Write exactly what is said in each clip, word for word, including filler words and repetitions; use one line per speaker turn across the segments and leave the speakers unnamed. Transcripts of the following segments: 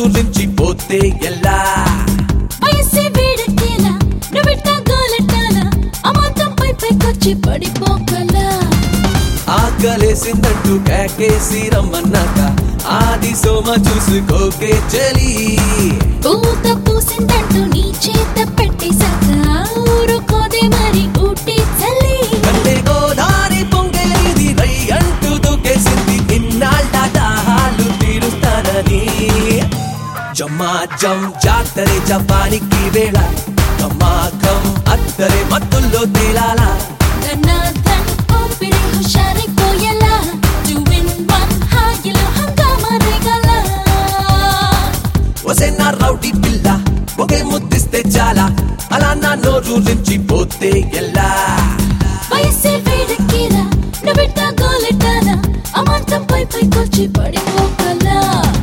నోరు నుంచి పోతే ఎలా
వయసే వేడెక్కేలా నువ్వెట్టా గోలెట్టాలా అమాంతం పై పైకొచ్చి పడిపోకలా
ఆకలేసిందంటూ కేకేసి రమ్మన్నాక ఆది సోమ చూసుకోకే చలి
పూత పూసిందంటూ నీ చేత పెట్టేశాక ఊరుకోదే మరి ఊటి చలి
కల్లే గోదారి పొంగేది రై అంటూ దూకేసింది ఇన్నాళ్ళ దాహాలు తీరుస్తానని జమాజం జాతరే జపానికి వేళ గమాగం అత్తరే మత్తుల్లో తేలాలా
ధనాధన్ ఊపిరి హుషారైపోయేలా టూ ఇన్ వన్ హాయిలో హంగామా రేగల
వసే నా రౌడీ పిల్ల ఒకే ముద్దిస్తే చాలా అలా నా నోరు నుంచి పోతే ఎలా
వయసే వేడెక్కేలా నువ్వెట్టా గోలెట్టాలా అమాంతం పై పైకొచ్చి పడిపోకలా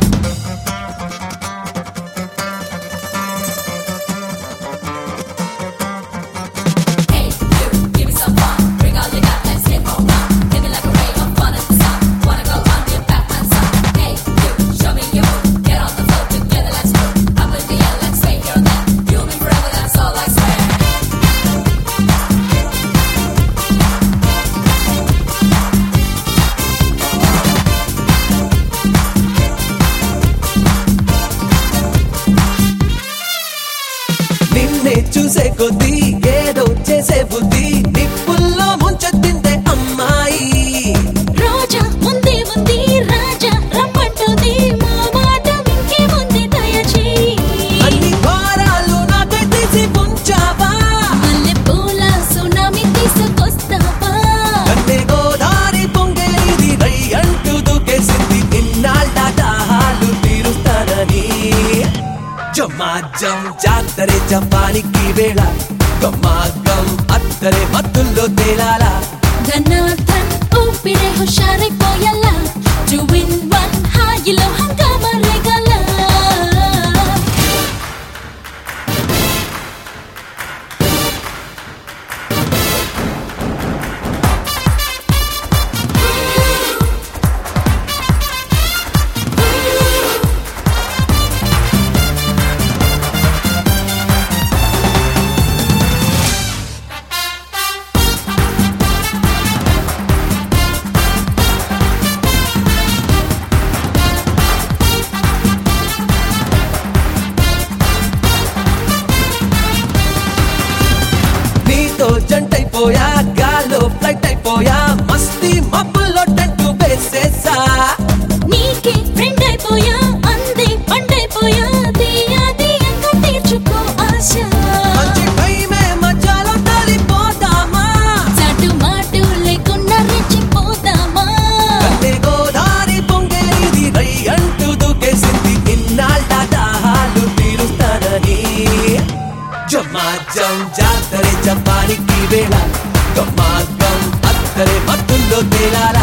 నిన్నే చూసే కొద్దీ ఏదో చేసే బుద్ధి నిప్పుల్లో ముంచెత్తిందే అమ్మాయి
రోజా ముందే ఉంది రాజా రమ్మంటుంది మా మాట ఇంకే ఉంది దయచేయి
అన్ని వారాలు నాకై తీసి ఉంచావా
మల్లె పూల సునామీ తీసుకొస్తావా
కన్నే గోదారి పొంగేది రై అంటూ దూకేసింది ఇన్నాళ్ళ దాహాలు తీరుస్తానని జమాజం జాతరే జపానికి వేళ గమాగం అత్తరే మత్తుల్లో తేలాలా
ధనాధన్ ఊపిరి హుషారైపోయేలా టూ ఇన్ వన్ హాయిలో హంగామా రేగల
నీతో జంటైపోయా గాల్లో ఫ్లైట్ అయిపోయా మస్తీ మబ్బుల్లో టెంటు వేసేసా
నీకే ఫ్రెండ్ అయిపోయా అందే పండైపోయా తీయా తీయంగా తీర్చుకో ఆశ
మంచి టైమే మధ్యలో తలిపోదామా
చాటు మాటు లేకున్నా రెచ్చిపోదామా
కన్నే గోదారి పొంగేది రై అంటూ దూకేసింది ఇన్నాళ్ళ దాహాలు తీరుస్తానని జమాజం జాతరే జపానికి వేళ గమాగం అత్తరే మత్తుల్లో తేలాలా